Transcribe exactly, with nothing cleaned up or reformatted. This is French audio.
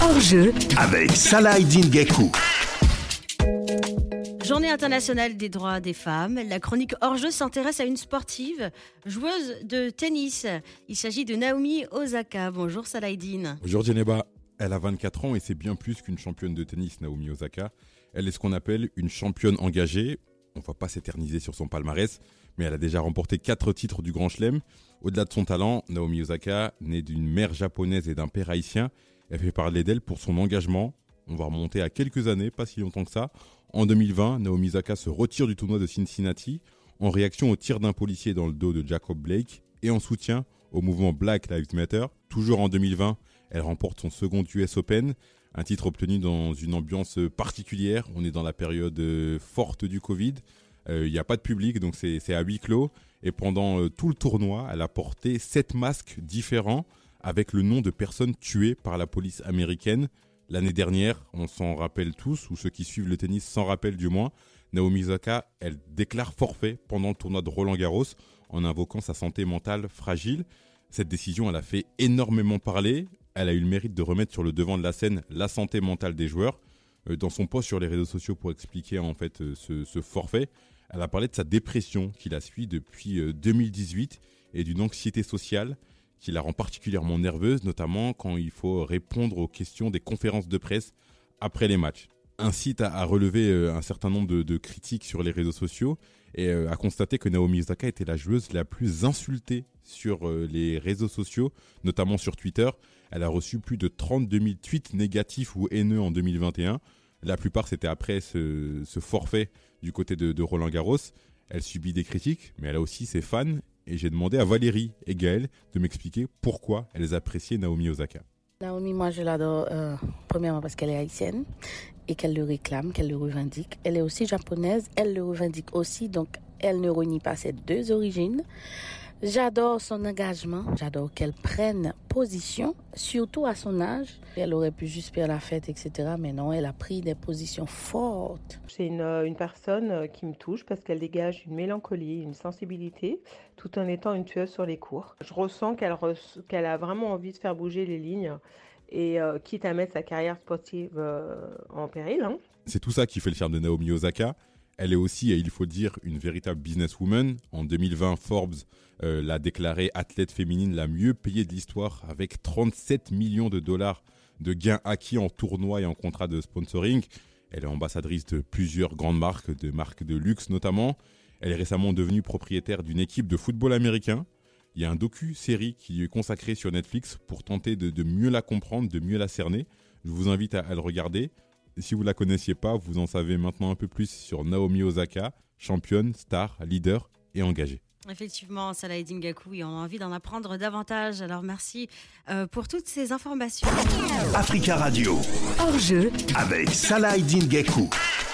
Hors-jeu avec Salah Eddine Gaikou. Journée internationale des droits des femmes. La chronique hors-jeu s'intéresse à une sportive, joueuse de tennis. Il s'agit de Naomi Osaka. Bonjour Salah Eddine. Bonjour Djeneba. Elle a vingt-quatre ans et c'est bien plus qu'une championne de tennis, Naomi Osaka. Elle est ce qu'on appelle une championne engagée. On ne va pas s'éterniser sur son palmarès, mais elle a déjà remporté quatre titres du Grand Chelem. Au-delà de son talent, Naomi Osaka, née d'une mère japonaise et d'un père haïtien, elle fait parler d'elle pour son engagement. On va remonter à quelques années, pas si longtemps que ça. En deux mille vingt, Naomi Osaka se retire du tournoi de Cincinnati en réaction au tir d'un policier dans le dos de Jacob Blake et en soutien au mouvement Black Lives Matter. Toujours en deux mille vingt, elle remporte son second U S Open, un titre obtenu dans une ambiance particulière. On est dans la période forte du Covid. Il euh, n'y a pas de public, donc c'est, c'est à huis clos. Et pendant euh, tout le tournoi, elle a porté sept masques différents avec le nom de personnes tuées par la police américaine. L'année dernière, on s'en rappelle tous, ou ceux qui suivent le tennis s'en rappellent du moins, Naomi Osaka, elle déclare forfait pendant le tournoi de Roland-Garros en invoquant sa santé mentale fragile. Cette décision, elle a fait énormément parler. Elle a eu le mérite de remettre sur le devant de la scène la santé mentale des joueurs. Euh, dans son post sur les réseaux sociaux pour expliquer en fait euh, ce, ce forfait, elle a parlé de sa dépression qui la suit depuis euh, deux mille dix-huit et d'une anxiété sociale qui la rend particulièrement nerveuse, notamment quand il faut répondre aux questions des conférences de presse après les matchs. Un site a, a relevé euh, un certain nombre de, de critiques sur les réseaux sociaux et euh, a constaté que Naomi Osaka était la joueuse la plus insultée sur euh, les réseaux sociaux, notamment sur Twitter. Elle a reçu plus de trente-deux mille tweets négatifs ou haineux en deux mille vingt et un. La plupart, c'était après ce, ce forfait du côté de, de Roland-Garros. Elle subit des critiques, mais elle a aussi ses fans. Et j'ai demandé à Valérie et Gaëlle de m'expliquer pourquoi elles appréciaient Naomi Osaka. Naomi, moi je l'adore, euh, premièrement parce qu'elle est haïtienne et qu'elle le réclame, qu'elle le revendique. Elle est aussi japonaise, elle le revendique aussi, donc elle ne renie pas ses deux origines. J'adore son engagement, j'adore qu'elle prenne position, surtout à son âge. Elle aurait pu juste faire la fête, et cetera. Mais non, elle a pris des positions fortes. C'est une, une personne qui me touche parce qu'elle dégage une mélancolie, une sensibilité, tout en étant une tueuse sur les cours. Je ressens qu'elle, re- qu'elle a vraiment envie de faire bouger les lignes et euh, quitte à mettre sa carrière sportive euh, en péril. Hein. C'est tout ça qui fait le charme de Naomi Osaka. Elle est aussi, et il faut le dire, une véritable businesswoman. En deux mille vingt, Forbes euh, l'a déclarée athlète féminine la mieux payée de l'histoire avec trente-sept millions de dollars de gains acquis en tournois et en contrats de sponsoring. Elle est ambassadrice de plusieurs grandes marques, de marques de luxe notamment. Elle est récemment devenue propriétaire d'une équipe de football américain. Il y a un docu-série qui lui est consacré sur Netflix pour tenter de, de mieux la comprendre, de mieux la cerner. Je vous invite à, à le regarder. Si vous ne la connaissiez pas, vous en savez maintenant un peu plus sur Naomi Osaka, championne, star, leader et engagée. Effectivement, Salah Eddine Gaikou, on a envie d'en apprendre davantage. Alors merci euh, pour toutes ces informations. Africa Radio, hors-jeu avec Salah Eddine Gaikou.